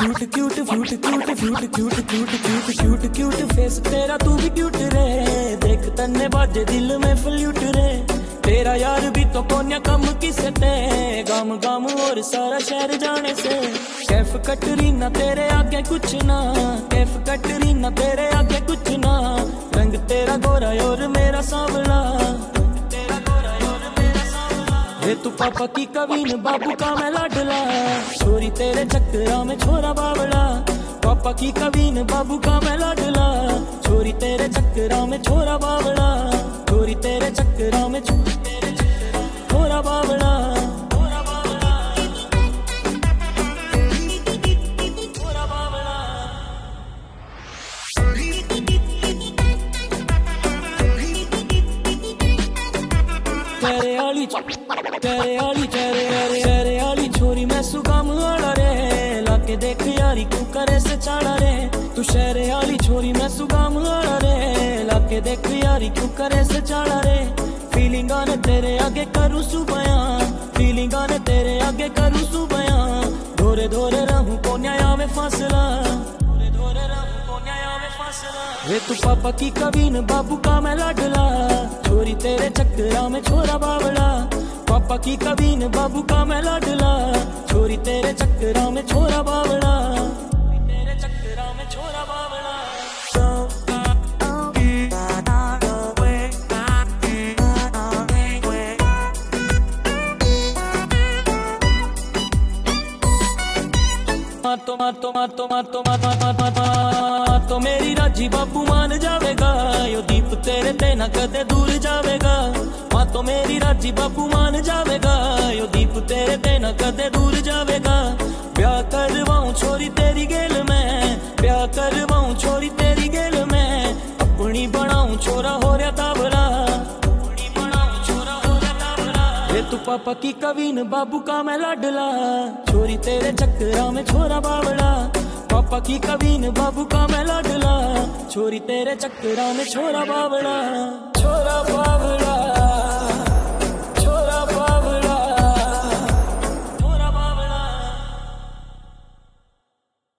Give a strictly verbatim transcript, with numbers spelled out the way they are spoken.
Cute cute cute cute cute cute cute cute cute cute face तेरा तू भी cute रे, देख तन्ने बाजे दिल में फ्लूट रे। तेरा यार भी तो कोन्या कम किसे ते, गम गम और सारा शहर जाने से। कैफ कटरीना तेरे आगे कुछ ना, कैफ कटरीना तेरे आगे कुछ ना। रंग तेरा गोरा और मेरा सांवला, तू पापा की कवीन बाबू का मैं लाडला, छोरी तेरे चक्करा में छोरा बावला। पापा की कवीन बाबू का मैं लाडला, छोरी तेरे चक्करा में छोरा बावला। छोरी तेरे चक्करा में छोरा बावला। तेरे आली तेरे आली तेरे तेरे आली छोरी मैं सुगम आड़ा रे, लाके देख यारी तू करे से चाड़ा रे। तू शहरे आली छोरी मैं सुगम आड़ा रे, लाके देख यारी तू करे से चाड़ा रे। फीलिंग आने तेरे आगे करूँ सुबयां, फीलिंग आने तेरे आगे करूँ सुबयां। धोरे धोरे रहूं को न्याया में फासला, धोरे धोरे रहूं को न्याया में फासला। वे तू पापा की कवीन बाबू का मैं लाडला, छोरी तेरे चक्करा में छोरा बावला। पापा की कवीन बाबू का मैं लाडला, छोरी तेरे चक्करा में छोरा बावला। तेरे चक्करा में छोरा बावला। तो मा तो मा तो मा तो मा तो मेरी राजी बाबू मान जावेगा, यो दीप तेरे ते ना कदे दूर जावेगा। मां तो मेरी राजी बाबू मान जावेगा, यो दीप तेरे ते ना कदे दूर जावेगा। ब्याह करवाऊं छोरी तेरी गेल में, ब्याह करवाऊं छोरी तेरी गेल में। अपनी बनाऊं छोरा हो रहा तावला, अपनी बनाऊं छोरा हो रहा तावला। ये तू पापा की कवीन बाबू का मैं लाडला, छोरी तेरे चक्करा में छोरा बावला। पापा की कवीन बाबू का मैं लाडला, छोरी तेरे चक्करा में छोरा बावला।